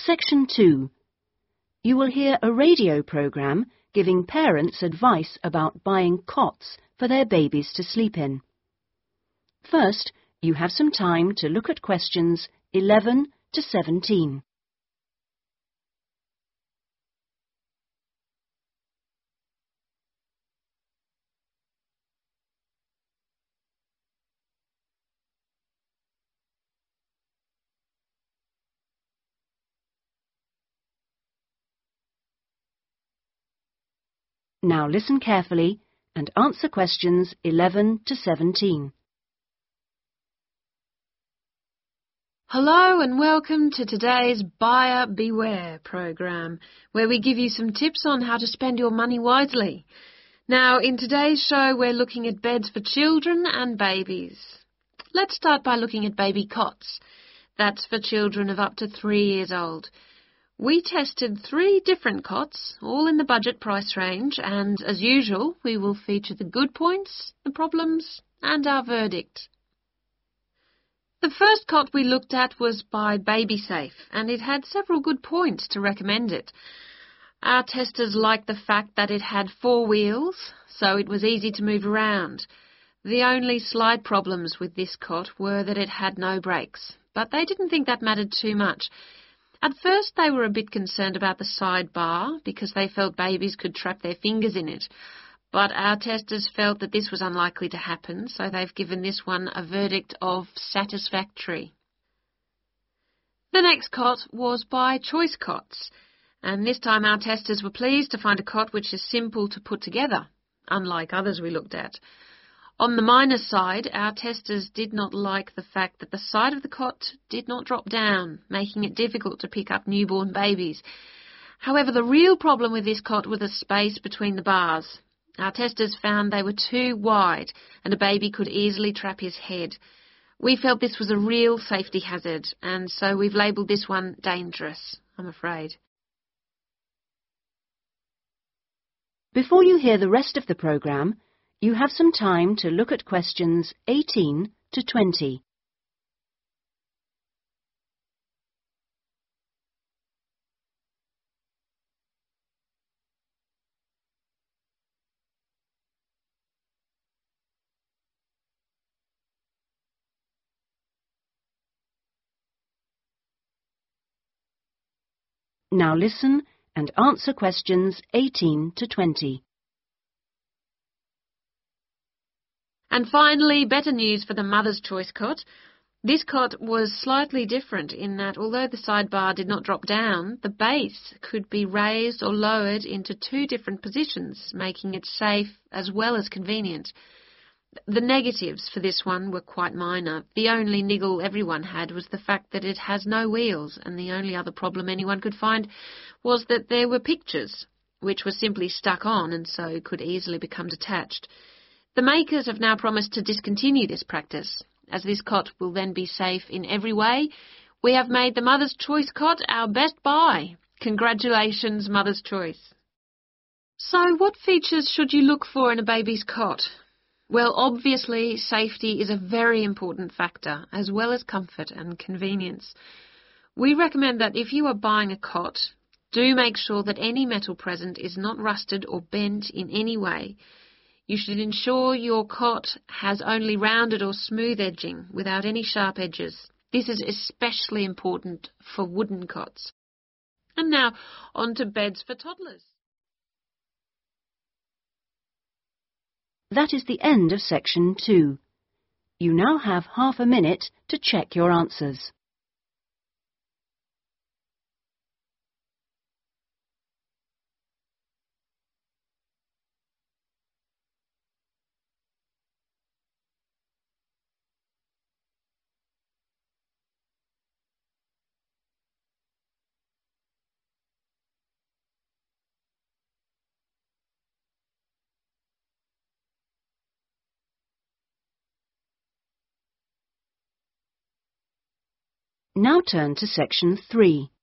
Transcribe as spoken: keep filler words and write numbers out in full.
Section two. You will hear a radio programme giving parents advice about buying cots for their babies to sleep in. First, you have some time to look at questions eleven to seventeen. Now listen carefully and answer questions eleven to seventeen. Hello and welcome to today's Buyer Beware program, where we give you some tips on how to spend your money wisely. Now, in today's show, we're looking at beds for children and babies. Let's start by looking at baby cots. That's for children of up to three years old. We tested three different cots, all in the budget price range, and as usual, we will feature the good points, the problems, and our verdict. The first cot we looked at was by BabySafe, and it had several good points to recommend it. Our testers liked the fact that it had four wheels, so it was easy to move around. The only slight problems with this cot were that it had no brakes, but they didn't think that mattered too much. At first they were a bit concerned about the side bar because they felt babies could trap their fingers in it. But our testers felt that this was unlikely to happen, so they've given this one a verdict of satisfactory. The next cot was by Choice Cots, and this time our testers were pleased to find a cot which is simple to put together, unlike others we looked at. On the minus side, our testers did not like the fact that the side of the cot did not drop down, making it difficult to pick up newborn babies. However, the real problem with this cot was the space between the bars. Our testers found they were too wide and a baby could easily trap his head. We felt this was a real safety hazard, and so we've labelled this one dangerous, I'm afraid. Before you hear the rest of the programme, you have some time to look at questions eighteen to twenty. Now listen and answer questions eighteen to twenty. And finally, better news for the Mother's Choice cot. This cot was slightly different in that although the sidebar did not drop down, the base could be raised or lowered into two different positions, making it safe as well as convenient. The negatives for this one were quite minor. The only niggle everyone had was the fact that it has no wheels, and the only other problem anyone could find was that there were pictures, which were simply stuck on and so could easily become detached. The makers have now promised to discontinue this practice. As this cot will then be safe in every way, we have made the Mother's Choice cot our best buy. Congratulations, Mother's Choice. So what features should you look for in a baby's cot? Well, obviously, safety is a very important factor, as well as comfort and convenience. We recommend that if you are buying a cot, do make sure that any metal present is not rusted or bent in any way. You should ensure your cot has only rounded or smooth edging without any sharp edges. This is especially important for wooden cots. And now, on to beds for toddlers. That is the end of section two. You now have half a minute to check your answers. Now turn to section three.